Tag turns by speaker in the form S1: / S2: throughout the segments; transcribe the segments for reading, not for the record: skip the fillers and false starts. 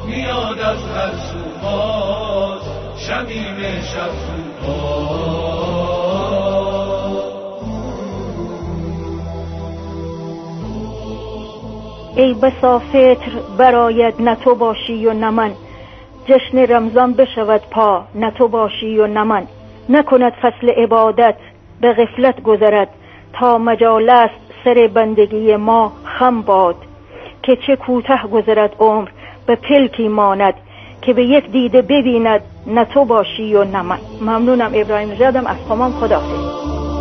S1: میاد از هر سو باز شمیم شب
S2: ای بسا فطر براید نه تو باشی و نه من، جشن رمضان بشود پا نه تو باشی و نه من. نکند فصل عبادت به غفلت گذرد، تا مجال است سر بندگی ما خم باد. که چه کوته گذرد عمر به پلکی ماند، که به یک دیده ببیند نه تو باشی و نه من. ممنونم. ابراهیم نژادم از خمام. خداحافظ.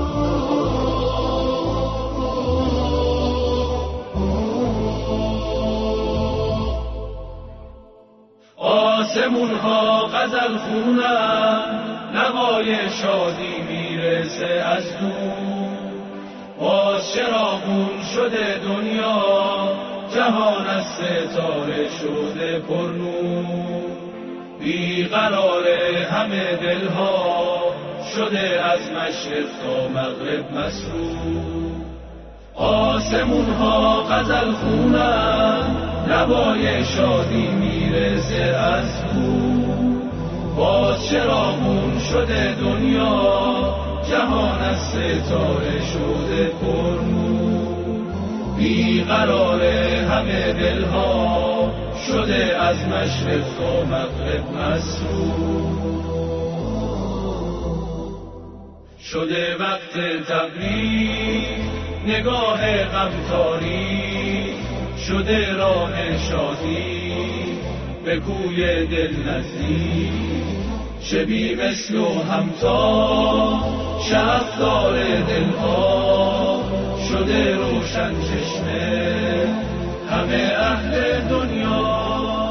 S1: آسمون ها غزل خونن، نوای شادی میرسه از دور. باز چراغون شده دنیا، جهان از ستاره شده پر نور. بیقرار همه دلها شده از مشرق تا مغرب مسرور. آسمون ها غزل خونن، نوای شادی میرسه از دور. باز چراغون شده دنیا، جهان از ستاره شده پر نور. بیقرار همه دلها شده از مشرق تا مغرب مسرور. شده وقت تبریک نگاه غمتاری، شده راه شادی به کوی دل نزدیک. شبی مثل و همتا شهردار دلها، شده روشن چشمه همه اهل دنیا.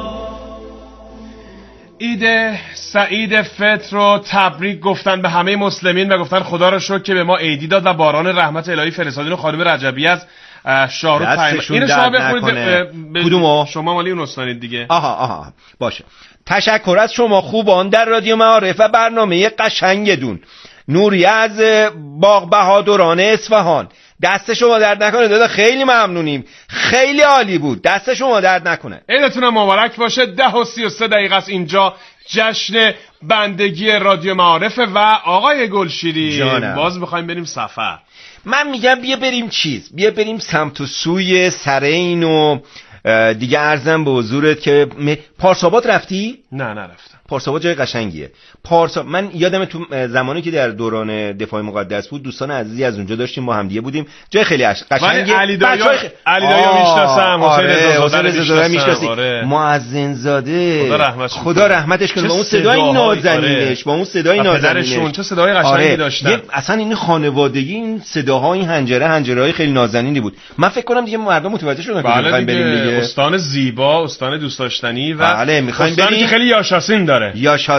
S3: عید سعید فطر رو تبریک گفتن به همه مسلمین و گفتن خدا رو شکر که به ما عیدی داد و باران رحمت الهی فرستادین. خانم رجبی از شاهرود پیام. اینو شما بخونید.
S4: کدومو؟
S3: شما مالی اون استانید دیگه.
S4: آها باشه. تشکر از شما خوبان در رادیو معارف و برنامه قشنگتون. نوری از باغ بهادران اصفهان. دست شما درد نکنه دادا، خیلی ممنونیم، خیلی عالی بود، دست شما درد نکنه.
S3: عیدتون مبارک باشه. 10:33 است اینجا جشن بندگی رادیو معارف و آقای گلشیری باز میخوایم بریم سفر.
S4: من میگم بیا بریم سمت و سوی سرین و دیگه. عرضم به حضورت که پارساباد رفتی؟
S3: نه نرفتم.
S4: پارساباد جای قشنگیه. من یادمه تو زمانی که در دوران دفاع مقدس بود دوستان عزیزی از اونجا داشتیم، ما همدیگه بودیم، جای خیلی قشنگه.
S3: علی دایا میشناسم،
S4: حسین رضا میشناسی، مؤذن زاده خدا رحمتش کنه، با اون صدای نازنینش، با اون صدای نازنینش
S3: چه صدای قشنگی داشتن.
S4: اصلا این خانوادگی، این صداها، این هنجرهای خیلی نازنینی بود. من فکر کنم دیگه مردم متوجه شدن که می‌خوایم بریم دیگه.
S3: استان زیبا، استان دوست داشتنی و
S4: بله می‌خوایم بریم.
S3: خیلی یاشاسین داره.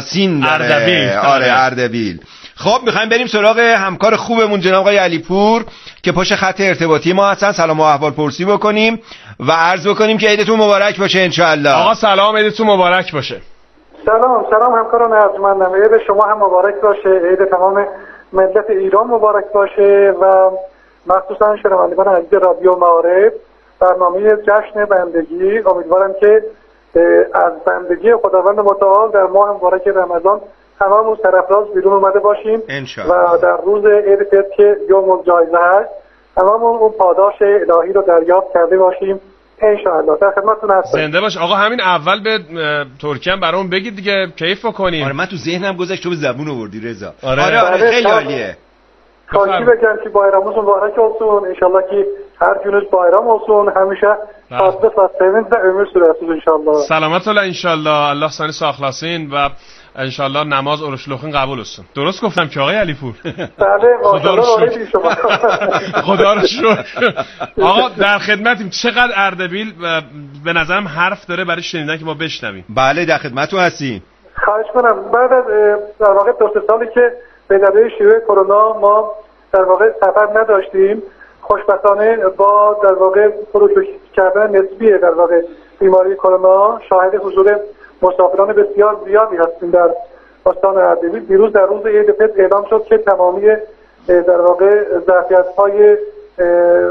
S4: اردبیل. آره اردبیل. خب میخوایم بریم سراغ همکار خوبمون جناب آقای علیپور که پشت خط ارتباطی ما هستن، سلام و احوال پرسی بکنیم و عرض بکنیم که عیدتون مبارک باشه ان شاء الله.
S3: آقا سلام، عیدتون مبارک باشه.
S5: سلام همکاران ارجمندم، عید شما هم مبارک باشه، عید تمام ملت ایران مبارک باشه و مخصوصا شنوندگان عزیز رادیو معارف. برنامه جشن بندگی، امیدوارم که از بندگی خداوند متعال در ماه مبارک رمضان تمام سرافراز بیرون اومده باشیم و در روز عید فطر که یوم الجایزه هست تمام اون پاداش الهی رو دریافت کرده باشیم ان شاء الله. در خدمتتون هستم.
S3: زنده باش. آقا همین اول به ترکیه هم برامون بگید دیگه، کیف بکنیم.
S4: آره من تو ذهنم گذشت تو به زبون آوردی رضا.
S3: آره
S4: خیلی عالیه.
S5: خواهی بگم که بایراموز مبارک olsun. انشالله که هر gününüz bayram olsun. همیشه sağlık ve sevinç ve ömür sürersiniz inşallah.
S3: سلامت الله انشالله. الله سانی ساخلاصین و انشالله نماز اورشلوخین قبول olsun. درست گفتم که آقای علیپور؟
S5: بله ماشاءالله شما.
S3: خدا رو شکر. آقا در خدمتیم. چقدر اردبیل به نظرم حرف داره برای شنیدن که ما بشنویم.
S4: بله در خدمتتون هستیم.
S5: خواهش کنم. بعد از در واقع 2 سالی که به دلیل شیوع کرونا ما در واقع سفر نداشتیم، خوشبختانه با در واقع فروکش کردن نسبی در واقع بیماری کرونا شاهد حضور مسافران بسیار زیادی هستیم در استان اردبیل. دیروز در روز عید فطر اعلام شد که تمامی در واقع ظرفیت‌های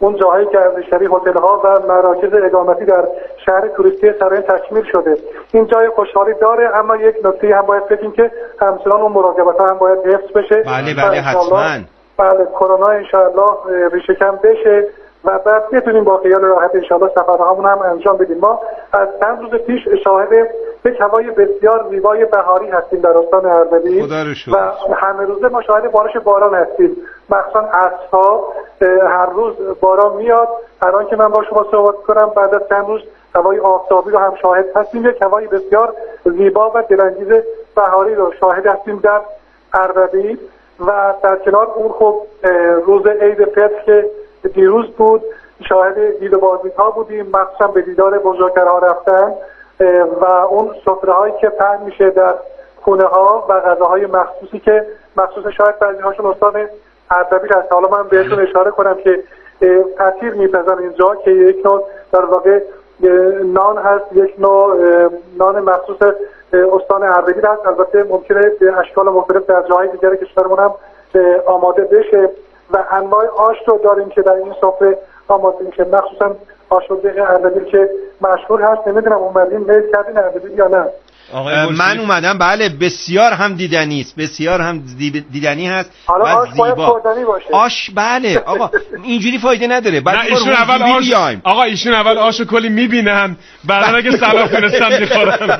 S5: اون جاهای گردشگری، هتل‌ها و مراکز اقامتی در شهر توریستی سرین تکمیل شده. این جای خوشحالی داره، اما یک نکته هم باید بگیم که همچنان اون مراقبت‌ها هم باید حفظ بشه.
S4: بله حتما.
S5: بله کرونا انشاءالله ریشه کم بشه و بعد بتونیم با خیال راحت انشاءالله سفرهامون هم انجام بدیم. ما از چند روز پیش شاهد یک هوای بسیار زیبای بهاری هستیم در استان اردبیل و همه روزه ما شاهد بارش باران هستیم، مخصوصا عصرها هر روز باران میاد. الان که من با شما صحبت کنم بعد از چند روز هوای آفتابی رو هم شاهد هستیم، یک هوای بسیار زیبا و دلانگیز بهاری رو شاهد هستیم در اردبیل. و در کنار اون خب روز عید فطر که دیروز بود شاهد دید و بازدیدها بودیم، مخصوصا به دیدار بزرگترها رفتن و اون سفره هایی که پهن میشه در خونه ها و غذاهای مخصوصی که مخصوص شاید بعضی هاشون استان اردبیل هست. حالا من بهشون اشاره کنم که تاثیر میپذن اینجا که یک نوع در واقع نان هست، یک نوع نان مخصوص استان اردبیل هست. البته ممکنه به اشکال مختلف در جاهای دیگر کشورمون هم آماده بشه و انواع آش رو داریم که در این سفره آماده میشه، مخصوصا آش دق اردبیل که مشهور هست. نمیدونم اومدین میل کردین اردبیل یا نه؟
S4: من اومدم، بله بسیار هم دیدنی است، بسیار هم دیدنی هست
S5: حالا
S4: و
S5: آش
S4: زیبا.
S5: باید خوردنی باشه.
S4: آش بله آقا اینجوری فایده نداره.
S3: نه ایشون اول آش آقا ایشون اول آشو کلی میبینن بعدا اگه سلام فرستن میخورن.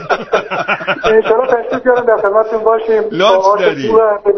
S5: ان شاء الله تشریف بیارم در خدمتتون باشیم.
S4: لطف دارید.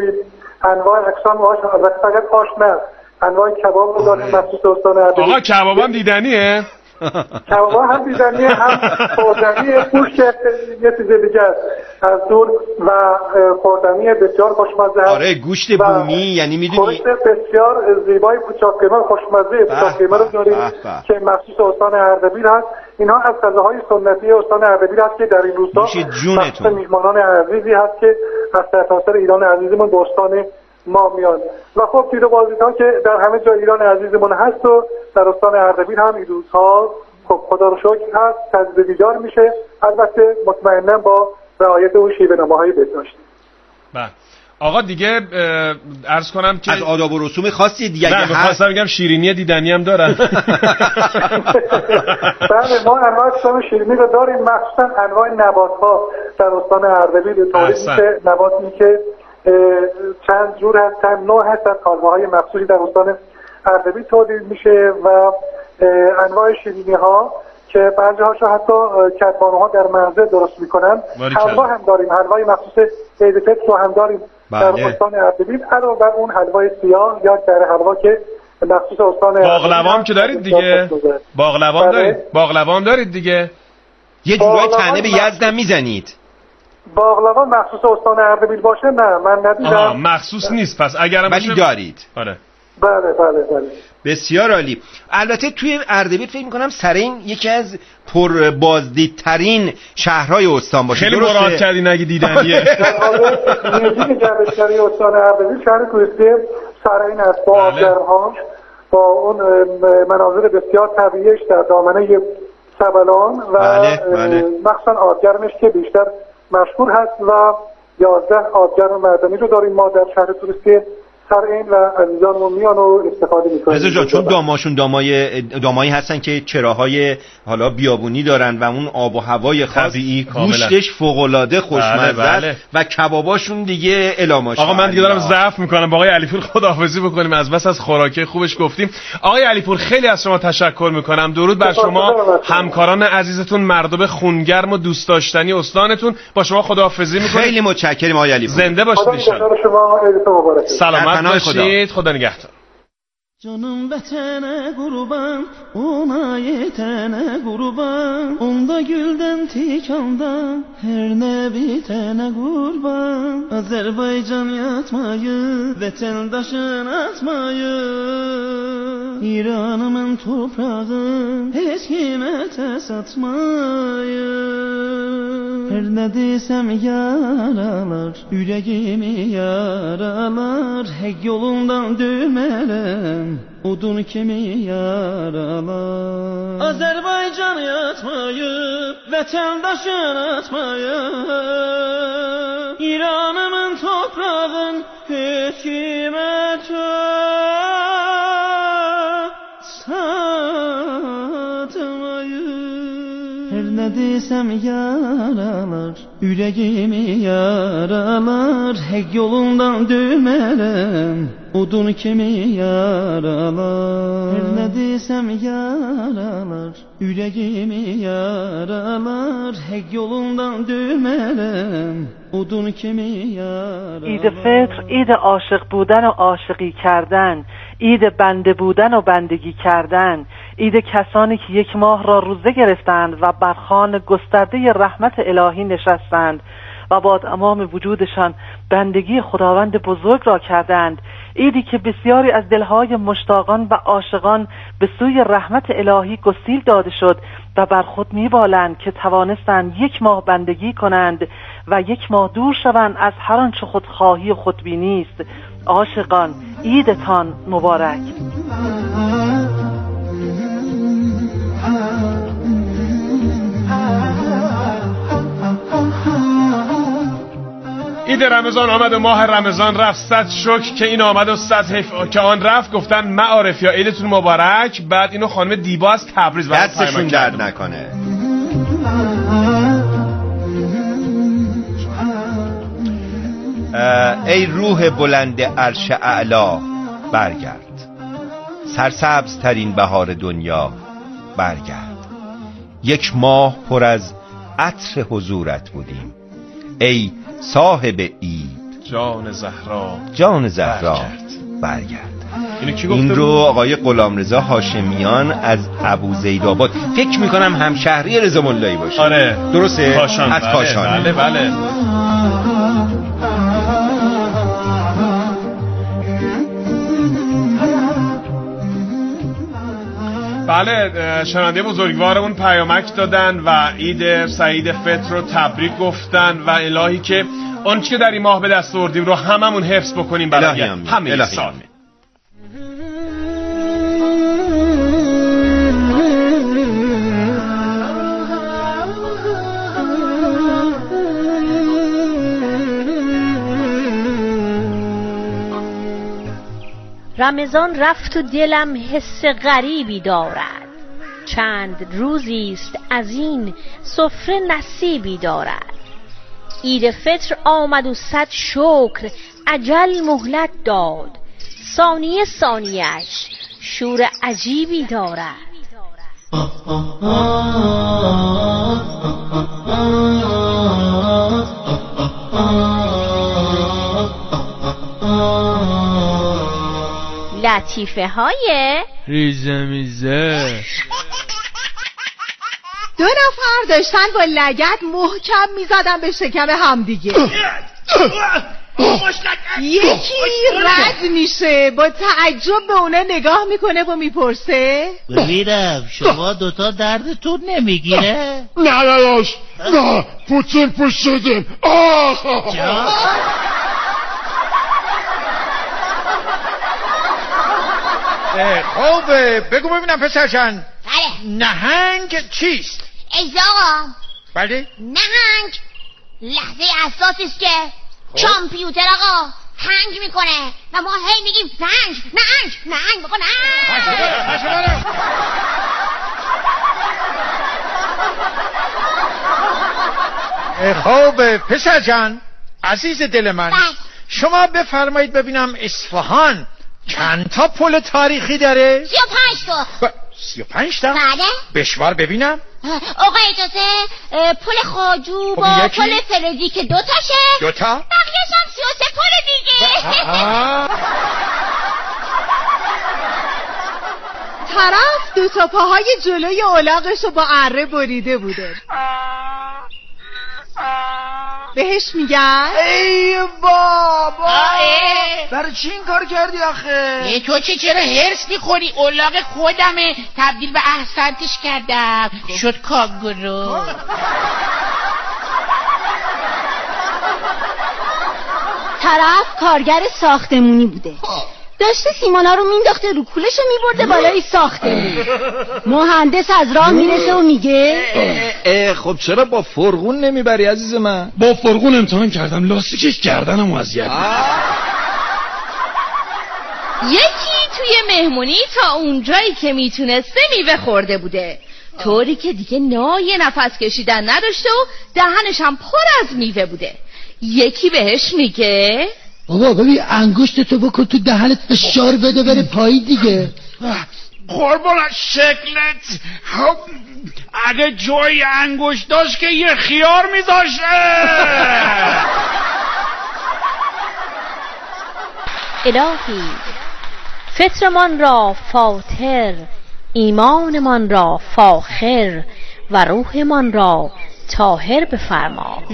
S5: انواع اقسام آش، البته فقط آش نه، انواع کباب رو داریم مخصوص استان اردبیل.
S3: آقا کباب هم دیدنیه؟
S5: کباب هم دیدنیه، هم خوردنیه، گوشت یه چیز دیگه است از دور و خوردنی بسیار خوشمزه هست.
S4: آره گوشت بومی، یعنی میدونی
S5: گوشت بسیار زیبای پوچاک قیمه خوشمزه پوچاک قیمه رو داریم که مخصوص استان اردبیل هست. اینها از غذاهای سنتی استان اردبیل هست که در این روزها مخصوص میهمانان عزیزی هست که از سرتاسر ایران عزیزمون به استان ما میاد و خب دید و بازدیدها که در همه جای ایران عزیزمون هست و در استان اردبیل هم این روزها خب خدا رو شکر هست تجدید دیدار میشه، البته مطمئنا با رعایت اون شیوه نماهای بهداشتی.
S3: بله آقا دیگه عرض کنم که
S4: از آداب و رسوم خاصی دیگه
S3: نه می‌خواستم بگم شیرینی دیدنی هم دارن.
S5: بله ما انواع اقسام شیرینی رو داریم، مخصوصا انواع نبات‌ها در استان اردبیل تولید میشه، نباتی که چند جور هست، چند نوع هست از کالباهای مخصوصی در استان اردبیل تولید میشه و انواع شیرینی ها که بعضی هاشو حتی کدبانوها در منزل درست میکنن. حلوا هم داریم، حلوای مخصوص عید فطر رو هم داریم در استان اردبیل. علاوه بر اون حلوای سیاه یا در حلوا که مخصوص استان
S3: باقلوا هم که دارید دیگه، باقلوا دارید، باقلوا هم دارید دیگه،
S4: یه جورای طعنه به یزد هم میزنید.
S5: باقلوا مخصوص استان اردبیل باشه نه من ندیدم.
S3: مخصوص نیست پس اگرم
S4: ولی دارید.
S3: آره
S5: بله
S4: بسیار عالی. البته توی اردبیل فکر می‌کنم سرین یکی از پر بازدیدترین شهرهای استان باشه.
S3: خیلی مراد کردین اگه دیدنیه.
S5: نزدیک گردشگری استان اردبیل شهر توریستی سرین است با آبگرم‌هاش، با اون مناظر بسیار طبیعیش در دامنه سبلان و مخصوصا آبگرمش که بیشتر مشهور هست و 11 آبگرم معدنی رو داریم ما در شهر توریستی سرین و عزیزانمون میان و استفاده میکنن.
S4: رضا جان چون داماشون دامایی هستن که چراهای حالا بیابونی دارن و اون آب و هوای طبیعی، گوشتش فوق‌العاده خوشمزه است و کباباشون دیگه الاماش.
S3: آقا من دیگه دارم ضعف میکنم. با آقای علیپور خداحافظی بکنیم، از بس از خوراکی خوبش گفتیم. آقای علیپور خیلی از شما تشکر میکنم. درود بر شما، همکاران عزیزتون، مردم خونگرم و دوست داشتنی استانتون. با شما خداحافظی میکنیم.
S4: خیلی متشکرم آقای علیپور.
S3: زنده باشید ان شاء الله.
S5: شما عیدتون مبارک.
S3: سلامت باشید. خدا نگهدار.
S6: Canım vətənə qurban, ona yetənə qurban, onda güldən tikandan, hər nə bitənə qurban. Azərbaycan yatmayın, vətəndaşın atmayın, İranımın toprağın, heç kimə təs atmayın. Hər nə desəm yaralar, ürəyimi yaralar, həq yolundan dönmərəm. Odun kimi yaralar. Azərbaycan yatmayıb, vətəndaşın atmayıb, İranımın toprağın heç kimə desem yaralar, ürəyimi yaralar. Həq yolundan dönmərəm, odun kimi yaralar. Hər nə desem yaralar, ürəyimi yaralar. Həq yolundan dönmərəm, odun kimi yaralar.
S7: عید فطر عید عاشق بودن و عاشقی کردن، عید بنده بودن و بندگی کردن، عید کسانی که یک ماه را روزه گرفتند و بر خوان گسترده رحمت الهی نشستند و با تمام وجودشان بندگی خداوند بزرگ را کردند. عیدی که بسیاری از دلهای مشتاقان و عاشقان به سوی رحمت الهی گسیل داده شد و بر خود می‌بالند که توانستند یک ماه بندگی کنند و یک ماه دور شوند از هر آنچه خودخواهی و خودبینی است. عاشقان، عیدتان مبارک.
S3: عید رمضان آمد و ماه رمضان رفت. صد شکر که این آمد و صد حیف که آن رفت. گفتن معارف یا عیدتون مبارک. بعد اینو خانم دیبا از تبریز
S4: دستشون درد نکنه. ای روح بلند عرش اعلا برگرد، سرسبز ترین بهار دنیا برگرد. یک ماه پر از عطر حضورت بودیم ای صاحب عید. جان زهرا برگرد. این رو آقای غلامرضا هاشمیان از ابوزیدآباد، فکر میکنم همشهری رضا ملایی باشه.
S3: آره
S4: درسته؟
S3: کاشان.
S4: از کاشان.
S3: بله. بله شنونده بزرگوارمون پیامک دادن و عید سعید فطر رو تبریک گفتن و الهی که آنچه که در این ماه به دست آوردیم رو هممون حفظ بکنیم برای همه سال.
S8: رمضان رفت و دلم حس غریبی دارد، چند روزیست از این سفره نصیبی دارد. عید فطر آمد و صد شکر اجل مهلت داد، ثانیه ثانیه‌اش شور عجیبی دارد. لطیفه های
S9: ریزمیزه.
S10: دو نفر داشتن با لگد محکم میزدن به شکم همدیگه. یکی رد میشه با تعجب به اونا نگاه میکنه و میپرسه
S11: ببینم شما دوتا دردتون نمیگیره؟
S12: نه داداش نه پوتین پوش شدیم.
S4: خوبه بگو ببینم پسرشن.
S13: بله.
S4: نهنگ چیست؟
S13: ایزا آقا.
S4: بله؟
S13: نهنگ لحظه اساسیست که کامپیوتر آقا هنگ میکنه و ما هی میگیم نهنگ بکن
S4: خوبه پسرجان عزیز دل من. شما بفرمایید ببینم اصفهان چند تا پل تاریخی داره؟
S13: 35 تا.
S4: 35 تا؟
S13: بله.
S4: بشمار ببینم.
S13: آقا اجازه پل خواجو با پل فلزی که 2 تاشه.
S4: 2 تا؟
S13: بقیه‌ش هم 33 پل دیگه.
S10: طرف 2 تا پاهای جلوی الاغشو با اره بریده بوده. بهش میگن
S11: ای بابا برای چی این کار کردی آخه؟
S14: تو چرا هرس میخوری؟ الاغ خودمه، تبدیل به احسنتش کردم شد کانگورو.
S2: طرف کارگر ساختمونی بوده، داشته سیمانا رو مینداخته رو کولش رو میبرده بالای ساختمون. مهندس از راه میرسه و میگه
S15: خب چرا با فرغون نمیبری عزیز من؟
S12: با فرغون امتحان کردم، لاستیکش گردنم اذیت
S16: یکی توی مهمونی تا اونجایی که میتونسته میوه خورده بوده، طوری که دیگه نای نفس کشیدن نداشته و دهنش هم پر از میوه بوده. یکی بهش میگه
S12: بابا ببین انگشت تو بکن تو دهنت فشار بده بره پایین دیگه.
S11: قربان شکلت اگه جای انگشت داشت که یه خیار میذاشه.
S8: الهی فطرمان را فاطر، ایمانمان را فاخر و روحمان را طاهر بفرما.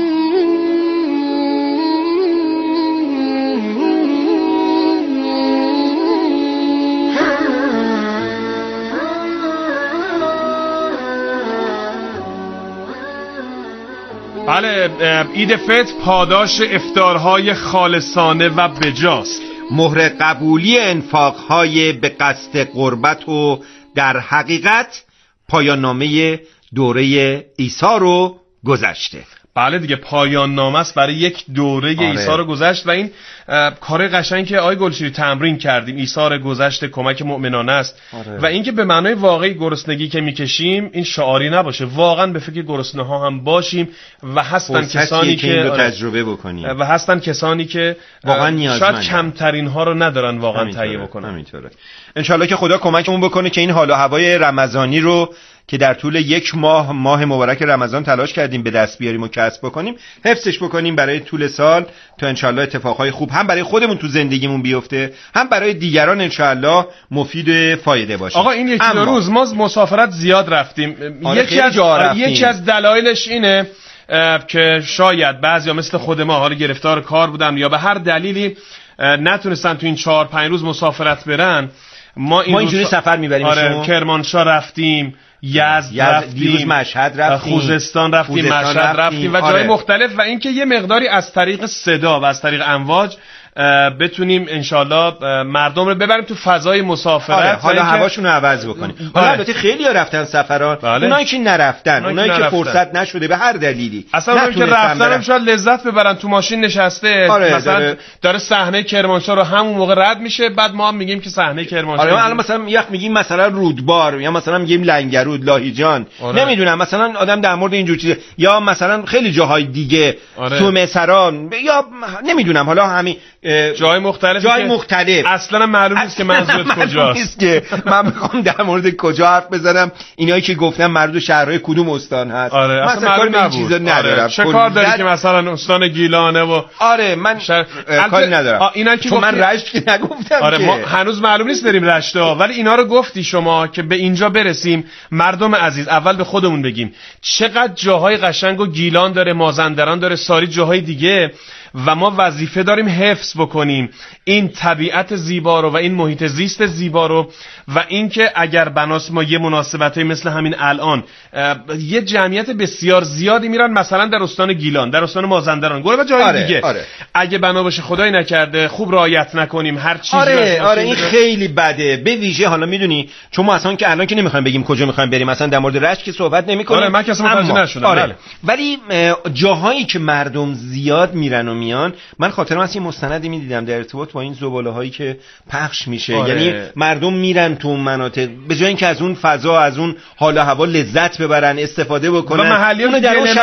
S3: بله، عید فطر پاداش افطارهای خالصانه و بجاست.
S4: مهر قبولی انفاقهای به قصد قربت و در حقیقت پایان نامه دوره عیسی رو گذشته.
S3: بله دیگه پایان نامه است برای یک دوره عیسی رو گذشت و این کار قشنگ که آقای گلشیری تمرین کردیم. عیسی رو گذشته کمک مؤمنانه است و اینکه به معنای واقعی گرسنگی که میکشیم این شعاری نباشه، واقعا به فکر گرسنه ها هم باشیم و هستن کسانی که
S4: این رو تجربه بکنیم
S3: و هستن کسانی که
S4: واقعا نیازمندن،
S3: شاید کمترین ها رو ندارن واقعا تهیه بکنن.
S4: همینطوره. انشالله که خدا کمکمون بکنه که این حال و هوای رمضانی رو که در طول یک ماه مبارک رمضان تلاش کردیم به دست بیاریم و کسب بکنیم، حفظش بکنیم برای طول سال تا انشالله اتفاقهای خوب هم برای خودمون تو زندگیمون بیفته، هم برای دیگران انشالله مفید و فایده باشه.
S3: آقا این یکی دو روز ما مسافرت زیاد رفتیم. یکی از دلایلش اینه که شاید بعضیا مثل خود ما حالا گرفتار کار بودن یا به هر دلیلی نتونستن تو این 4-5 روز مسافرت برن. ما
S4: اینجوری سفر میبریم.
S3: کرمانشاه رفتیم، یزد رفتیم،
S4: مشهد رفتیم،
S3: خوزستان رفتیم، مشهد رفتیم و جای مختلف و اینکه یه مقداری از طریق صدا و از طریق امواج بتونیم انشالله مردم رو ببریم تو فضای مسافرت.
S4: حالا هواشون رو عوض بکنیم. حالا البته خیلی ها رفتن سفران، اونایی که نرفتن، اونایی که فرصت نشده به هر دلیلی،
S3: اصلا اونایی که رفتن هم شاید لذت ببرن. تو ماشین نشسته مثلا داره صحنه کرمانشاه رو همون موقع رد میشه، بعد ما هم میگیم که صحنه کرمانشاه.
S4: الان مثلا یک میگیم مثلا رودبار یا مثلا میگیم لنگرود، لاهیجان، نمیدونم مثلا آدم در مورد اینجور چیزا، یا مثلا خیلی جاهای دیگه سومسران یا نمیدونم حالا همین
S3: جای مختلف اصلا معلوم نیست که منظورت کجاست.
S4: که من میخوام در مورد کجا حرف بزنم، اینایی که گفتم مربوط به شهرهای کدوم استان هست.
S3: مثلا کاری به این چیزا ندارم. چه کار داری که مثلا استان گیلانه و
S4: من کاری ندارم.
S3: اینا که
S4: من رشت نگفتم که
S3: ما هنوز معلوم نیست بریم رشتا، ولی اینا رو گفتی شما که به اینجا برسیم. مردم عزیز اول به خودمون بگیم چقدر جاهای قشنگ و گیلان داره، مازندران داره، ساری جاهای دیگه و ما وظیفه داریم حفظ بکنیم این طبیعت زیبا رو و این محیط زیست زیبا رو و اینکه اگر بناس ما یه مناسبتایی مثل همین الان یه جمعیت بسیار زیادی میرن مثلا در استان گیلان، در استان مازندران، گوره و جای دیگه اگه بنا باشه خدای نکرده خوب رعایت نکنیم هر چیزی
S4: این خیلی بده. به ویژه حالا میدونی چون ما اصلا که الان که نمیخوایم بگیم کجا میخوایم بریم، مثلا در مورد رشت که صحبت نمیکنیم.
S3: من کسی متوجه نشدم.
S4: ولی جاهایی که مردم زیاد میرن و میان، من خاطرم از این مستندی میدیدم در ارتباط با این زباله‌هایی که پخش میشه. یعنی مردم میرن تو اون مناطق به جای اینکه از اون فضا، از اون حال و هوا لذت ببرن، استفاده بکنن،
S3: و محلیون در اون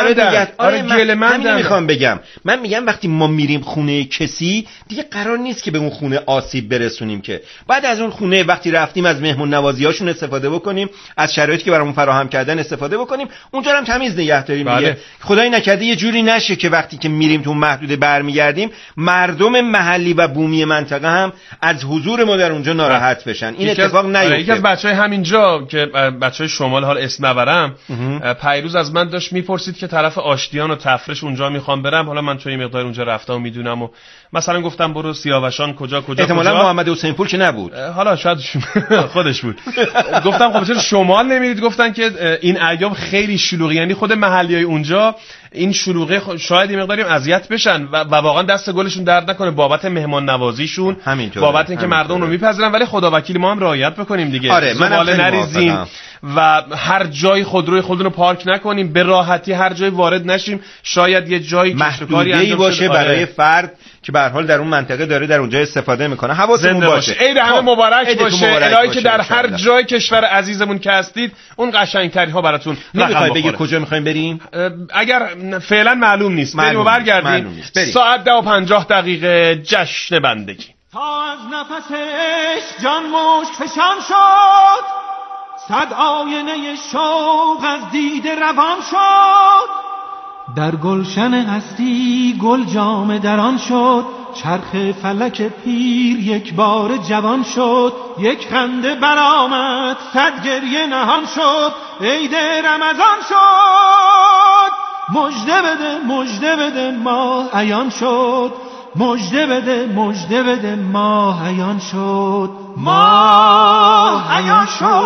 S3: شرایط
S4: من میخوام بگم، من میگم وقتی ما میریم خونه کسی دیگه قرار نیست که به اون خونه آسیب برسونیم، که بعد از اون خونه وقتی رفتیم از مهمون نوازیاشون استفاده بکنیم، از شرایطی که برامون فراهم کردن استفاده بکنیم، اونجا هم تمیز نگه داریم دیگه. خدای نکرده یه جوری نشه که وقتی که میریم تو محدوده برمیگردیم مردم محلی و بومی منطقه هم از حضور ما در اونجا ناراحت بشن. این اتفاق نیفته.
S3: یکی از بچهای همینجا که بچهای شمال، حال اسم نبرم، پیروز از من داشت میپرسید که طرف آشتیان و تفرش اونجا میخوام برم. حالا من چون مقدار اونجا رفتم و میدونم و مثلا گفتم برو سیاوشان کجا
S4: احتمالاً محمد حسین پور که نبود،
S3: حالا شاید خودش بود. گفتم خب چرا شمال نمیرید؟ گفتن که این ایام خیلی شلوغی، یعنی خود محلیای اونجا این شلوغه شاید یه مقداری اذیت بشن و واقعا دست گلشون درد نکنه بابت مهمان نوازیشون، بابت اینکه مردم رو میپذیرن، ولی خدا وکیل ما هم رعایت بکنیم دیگه.
S4: زباله
S3: نریزیم و هر جای خودروی خودمون رو پارک نکنیم، به راحتی هر جای وارد نشیم. شاید یه جایی
S4: محدودی انجام باشه برای فرد که به هر حال در اون منطقه داره در اونجا استفاده میکنه. حواسمون باشه.
S3: عید همه مبارک باشه. الهی که در هر جای کشور عزیزمون که هستید اون قشنگتری ها براتون
S4: نمیخوای بگی کجا میخوایم بریم؟
S3: اگر فعلا معلوم نیست بریم و برگردیم. ساعت 10:50 جشن بندگی.
S6: تا از نفسش جان مشت فشان شد، صد آینه شوق از دیده روان شد. در گلشن هستی گل جام دران شد، چرخ فلک پیر یک بار جوان شد. یک خنده برآمد صد گریه نهان شد، عید رمضان شد. مژده بده ماه عیان شد، مژده بده ماه عیان شد، ماه عیان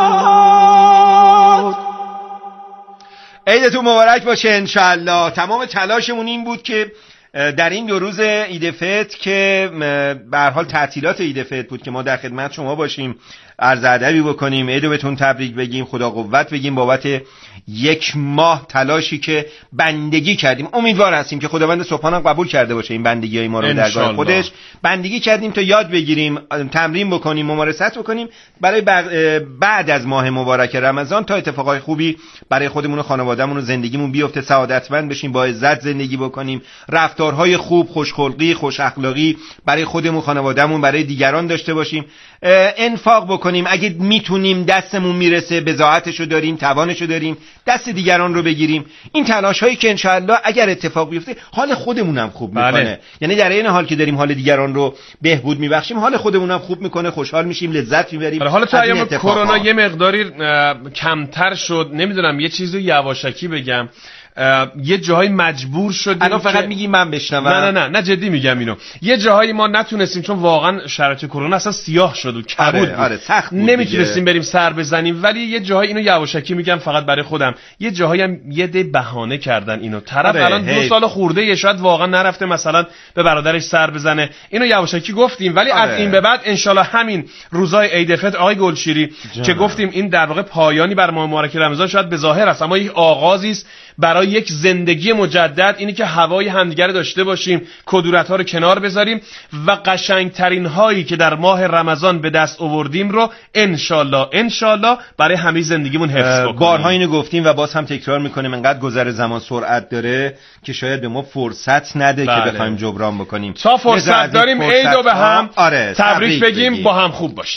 S6: شود.
S4: عیدتون مبارک باشه انشالله. تمام تلاشمون این بود که در این 2 روز عید فطر که به هر حال تعطیلات عید فطر بود که ما در خدمت شما باشیم، عرض ادبی بکنیم، عیدو بهتون تبریک بگیم، خدا قوت بگیم بابت 1 ماه تلاشی که بندگی کردیم. امیدوار هستیم که خداوند سبحانه قبول کرده باشه این بندگی‌های ما رو در درگاه خودش. بندگی کردیم تا یاد بگیریم، تمرین بکنیم، ممارست بکنیم برای بعد از ماه مبارک رمضان تا اتفاقای خوبی برای خودمون و خانواده‌مون و زندگیمون بیفته، سعادتمند بشیم، با عزت زندگی بکنیم، رفتارهای خوب، خوشخلقی، خوش اخلاقی برای خودمون، خانواده‌مون، برای دیگران داشته باشیم، انفاق بکنیم اگه میتونیم، دستمون میرسه، بضاعتشو داریم، توانشو داریم، دست دیگران رو بگیریم. این تلاش هایی که انشالله اگر اتفاق بیفته حال خودمون هم خوب میکنه. یعنی در این حال که داریم حال دیگران رو بهبود میبخشیم، حال خودمون هم خوب میکنه، خوشحال میشیم، لذت میبریم.
S3: حالا تا ایام کرونا یه مقداری کمتر شد، نمیدونم یه چیزی یواشکی بگم، یه جاهای مجبور شدیم.
S4: الان فقط میگی من بشنوم؟
S3: نه جدی میگم اینو. یه جاهایی ما نتونستیم چون واقعا شرایط کرونا اصلا سیاه شد و کبود بود.
S4: سخت بود،
S3: نمیتونستیم بریم سر بزنیم. ولی یه جاهای اینو یواشکی میگم فقط برای خودم، یه جاهایی هم یه ده بهانه کردن اینو. طرف الان 2 سال خورده شاید واقعا نرفته مثلا به برادرش سر بزنه. اینو یواشکی گفتیم، ولی از این به بعد انشالله همین روزای عید فطر آقای گلشیری که گفتیم این در واقع پایانی بر ماه مبارک رمضان شاید به ظاهر است، اما یک آغازی است برای یک زندگی مجدد. اینی که هوای همدیگر داشته باشیم، کدورت‌ها رو کنار بذاریم و قشنگترین هایی که در ماه رمضان به دست آوردیم رو انشالله برای همه زندگیمون حفظ بکنیم.
S4: بارها اینو گفتیم و باز هم تکرار میکنیم، انقدر گذر زمان سرعت داره که شاید به ما فرصت نده که بخوایم جبران بکنیم.
S3: تا فرصت داریم عیدو به هم تبریک بگیم، با هم خوب باشیم.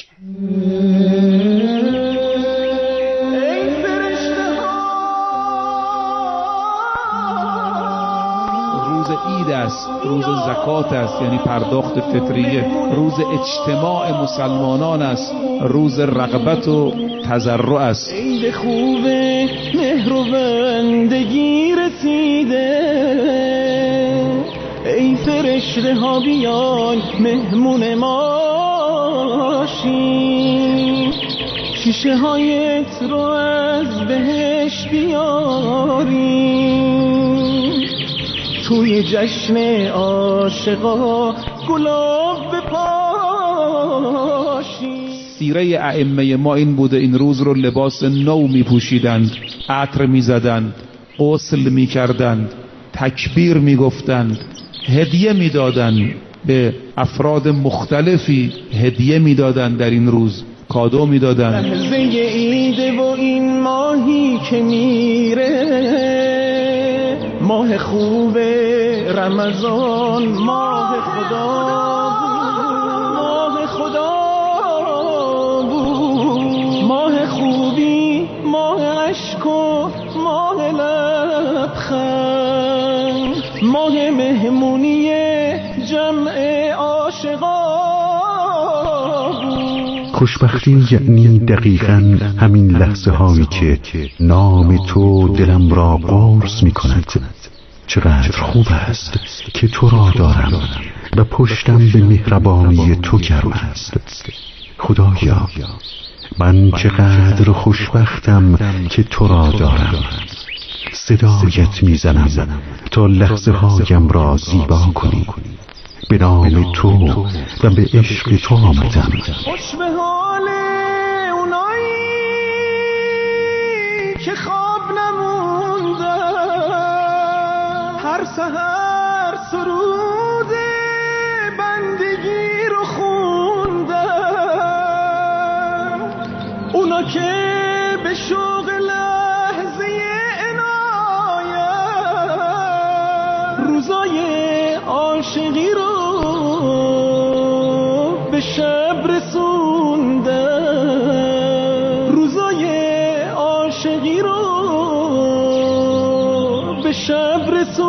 S17: عید است، روز زکات است یعنی پرداخت فطریه، روز اجتماع مسلمانان است، روز رغبت و تضرع است.
S6: عید خوبه مهر و بندگی رسیده، ای فرشته ها بیان مهمون ما شین، شیشه هایت رو از بهش بیاریم، توی جشن عاشقا گلاب بپاشیم.
S17: سیره ائمه ما این بوده، این روز رو لباس نو می پوشیدند، عطر می زدند، غسل می کردند، تکبیر می گفتند، هدیه می دادند به افراد مختلفی، هدیه می دادند در این روز، کادو می دادند.
S6: لحظه عیده و این ماهی که میره، ماه خوب رمضان، ماه خدا بود، ماه خوبی، ماه عشق و ماه لبخند، ماه مهمونی جمع عاشقا بود.
S18: خوشبختی یعنی دقیقاً همین لحظه هایی که نام تو دلم را قرص می کند. چقدر خوب است که تو را دارم و پشتم به مهربانی تو گرم است. خدایا من چقدر خوشبختم که تو را دارم. صدایت میزنم تا لحظه هایم را زیبا کنی. به نام تو و به عشق تو آمدم.
S6: خوش به حال اونایی که خواب نموندم، هر سحر سرود بندگی رو خوندم، اونا که به شوق لحظه عنایت روزای عاشقی رو به شب رسوندن، روزای عاشقی رو به شب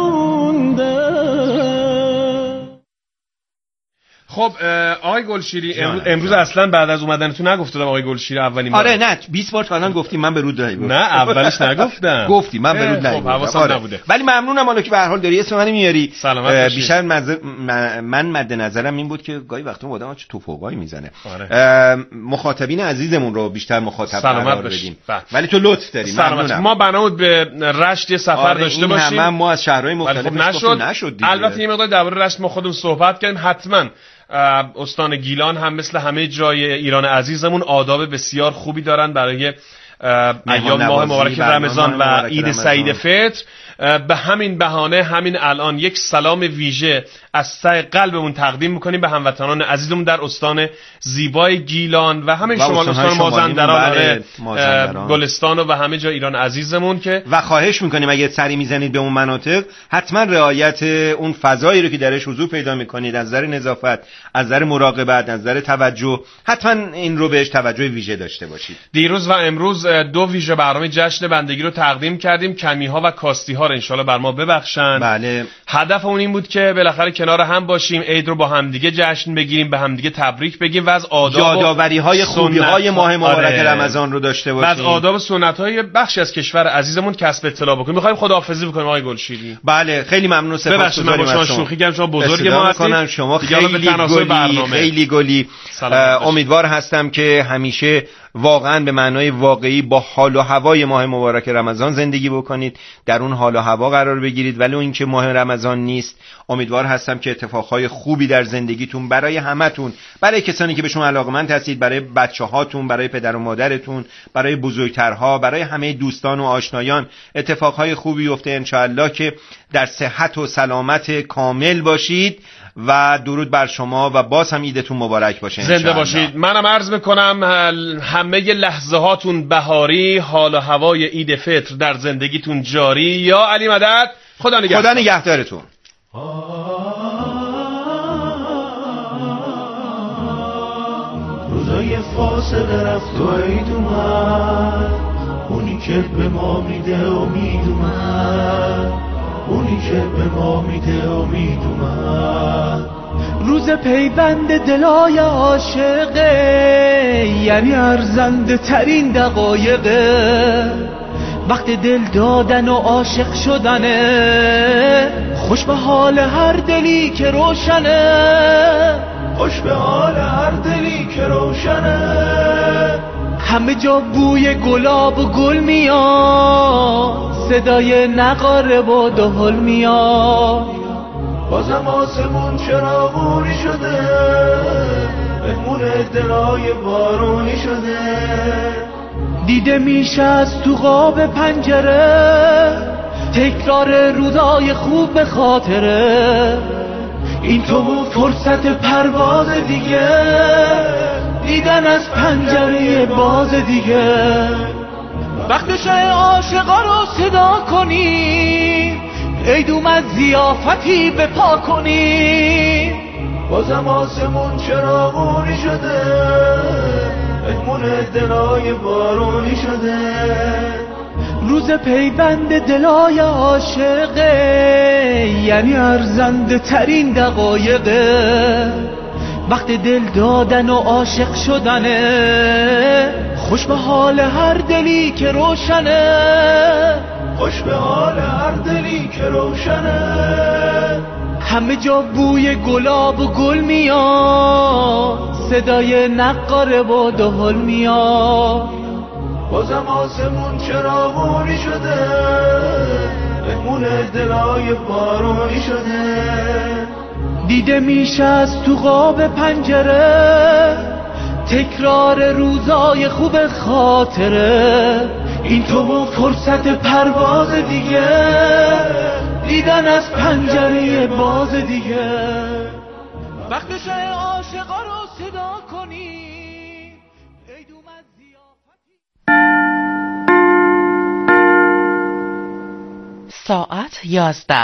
S6: رسوندن.
S3: خب آقای گلشیری امروز اصلا بعد از اومدنتون نگفتم آقای گلشیری اولین
S4: آره نه 20 بار تا الان گفتیم من به رود نگفتم.
S3: نه اولش نگفتم.
S4: گفتی من به رود نگفتم.
S3: خب حواسم نبوده.
S4: ولی ممنونم حالا که به هر حال داری اسم منو میاری.
S3: بیشتر
S4: من مد نظرم این بود که گاهی وقتا آدم‌ها چه توفوقایی میزنه. مخاطبین عزیزمون رو بیشتر مخاطب قرار بدیم. ولی تو لطف داری. ممنونم.
S3: ما بنابود به رشت سفر داشته باشیم.
S4: ما از شهرهای مختلف
S3: نشد. البته یه مقدار درباره رشت ما خودمون صحبت کردیم. حتما استان گیلان هم مثل همه جای ایران عزیزمون آداب بسیار خوبی دارن برای ایام ماه مبارک رمضان و عید سعید فطر. به همین بهانه همین الان یک سلام ویژه از ته قلبمون تقدیم میکنیم به هموطنان عزیزمون در استان زیبای گیلان و همین شمال استان مازندران، گلستان و همه جای ایران عزیزمون که
S4: و خواهش میکنیم اگه سری میزنید به اون مناطق حتما رعایت اون فضایی رو که درش حضور پیدا میکنید از نظر نظافت، از نظر مراقبت، از نظر توجه، حتما این رو بهش توجه ویژه داشته باشید.
S3: دیروز و امروز دو ویژه برنامه جشن بندگی رو تقدیم کردیم. کمی‌ها و کاستی‌ها رو انشالله بر ما ببخشن.
S4: بله.
S3: هدف اون این بود که بالاخره کنار هم باشیم، عید رو با همدیگه جشن بگیریم، به همدیگه تبریک بگیم و از آداب
S4: یادآوری‌های خوبی‌های ماه مبارک رمضان رو داشته باشیم.
S3: و از آداب و سنت‌های بخشی از کشور عزیزمون کسب اطلاع بکنیم. می‌خوایم خداحافظی بکنیم آقای گلشیری.
S4: بله خیلی ممنون، سپاسگزاریم از شما.
S3: شوخی کردم، شما بزرگ ما هستید.
S4: شما خیلی گلی. امیدوار هستم که همیشه واقعا به معنای واقعی با حال و هوای ماه مبارک رمضان زندگی بکنید، در اون حال و هوا قرار بگیرید. ولی این که ماه رمضان نیست، امیدوار هستم که اتفاقهای خوبی در زندگیتون برای همتون، برای کسانی که به شما علاقه‌مند هستید، برای بچه‌هاتون، برای پدر و مادرتون، برای بزرگترها، برای همه دوستان و آشنایان اتفاقهای خوبی بیفته انشاءالله، که در صحت و سلامت کامل باشید و درود بر شما و باز هم عیدتون مبارک باشه.
S3: زنده باشید. منم عرض میکنم همه لحظه هاتون بهاری، حال و هوای عید فطر در زندگیتون جاری. یا علی مدد. خدا
S4: نگهدارتون.
S1: روزای فاصله رفت و عید اومد، اونی که به ما میده امید اومد، اونی که به ما میده امید اومد.
S6: روز پیوند دلای عاشقه، یعنی ارزنده ترین دقایقه، وقت دل دادن و عاشق شدنه، خوش به حال هر دلی که روشنه،
S1: خوش به حال هر دلی که روشنه.
S6: همه جا بوی گلاب و گل میاد، صدای نقاره و دهل میاد،
S1: بازم آسمون چراغونی شده، مهمون دلای بارونی شده.
S6: دیده میشه از تو قاب پنجره، تکرار روزای خوب به خاطره. این تو بود فرصت پرواز دیگه، دیدن از پنجره باز دیگه. وقتشه عاشقا رو صدا کنی، عید اومد زیافتی به پا کنی.
S1: بازم آسمون چراغونی شده، مهمون دلای بارونی شده.
S6: روز پیوند دلای عاشقه، یعنی ارزنده ترین دقایقه، وقت دل دادن و عاشق شدنه، خوش به حال هر دلی که روشنه،
S1: خوش به حال هر دلی که روشنه.
S6: همه جا بوی گلاب و گل میاد، صدای نقاره و دهل میاد،
S1: بازم آسمون چراغونی شده، مهمون دلای بارونی شده.
S6: دیده میشه از تو قاب پنجره، تکرار روزای خوب خاطره. این تو و فرصت پرواز دیگه، دیدن از پنجره باز دیگه. وقتش عاشقا رو صدا کنی.
S19: ساعت 11.